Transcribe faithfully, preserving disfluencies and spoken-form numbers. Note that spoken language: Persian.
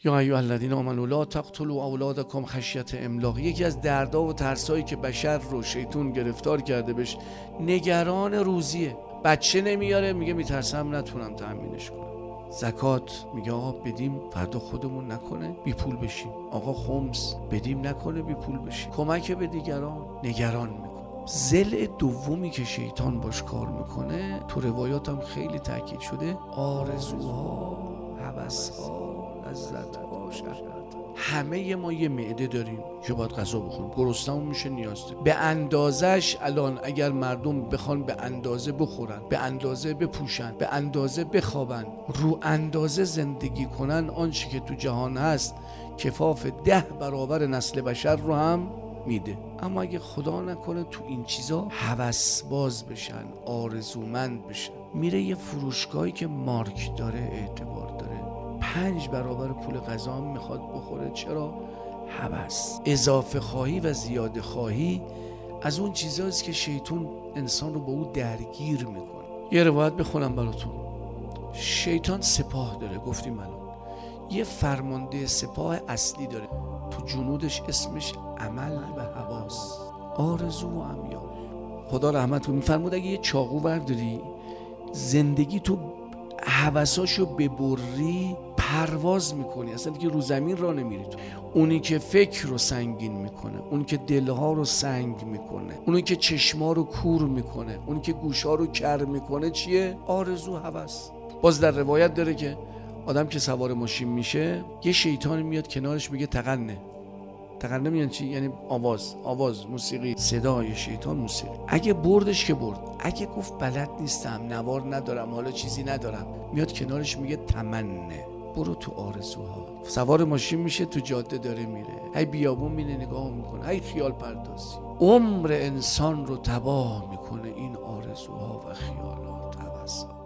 یا ایها الذین آمنوا لا تقتلوا اولادکم خشیة املاق. یکی از دردا و ترسایی که بشر رو شیطان گرفتار کرده بهش نگران روزیه. بچه نمیاره، میگه میترسم نتونم تامینش کنم. زکات میگه آقا بدیم فردا خودمون نکنه بی پول بشیم. آقا خمس بدیم نکنه بی پول بشیم. کمک به دیگران نگران میکنه. ضلع دومی که شیطان باش کار میکنه تو روایات هم خیلی تاکید شده، آرزوها، هوسها، لذتها، شهوتها. همه ما یه معده داریم که باید غذا بخوریم، گرسنمون میشه نیاز داریم. به اندازش الان اگر مردم بخوان به اندازه بخورن، به اندازه بپوشن، به اندازه بخوابن، رو اندازه زندگی کنن، آنچه که تو جهان هست کفاف ده برابر نسل بشر رو هم میده. اما اگه خدا نکنه تو این چیزا هوس باز بشن، آرزومند بشن، میره یه فروشگاهی که مارک داره، اعتبار داره، پنج برابر پول غذا هم میخواد بخوره. چرا؟ هوس. اضافه خواهی و زیاده خواهی از اون چیزاست که شیطان انسان رو با او درگیر میکنه. یه روایت بخونم براتون. شیطان سپاه داره، گفتیم الان یه فرمانده سپاه اصلی داره تو جنودش، اسمش عمل و حواس، آرزو و امیال. خدا رحمت کنه میفرمود اگه یه چاقو برداری زندگی تو حواساشو ببری پرواز میکنی، اصلا دیگه رو زمین راه نمیری. تو اونی که فکر رو سنگین میکنه، اونی که دلها رو سنگ میکنه، اونی که چشما رو کور میکنه، اونی که گوشا رو کر میکنه چیه؟ آرزو، هوس. باز در روایت داره که آدم که سوار ماشین میشه یه شیطان میاد کنارش میگه تقنه. تقنه میگن چی؟ یعنی آواز، آواز، موسیقی، صدای شیطان موسیقی. اگه بردش که برد، اگه گفت بلد نیستم، نوار ندارم، حالا چیزی ندارم، میاد کنارش میگه تمنه، برو تو آرزوها. سوار ماشین میشه تو جاده داره میره، هی بیابون میره نگاه میکنه، هی خیال پردازی. عمر انسان رو تباه میکنه این آرزوها و خیالات، هوس‌ها.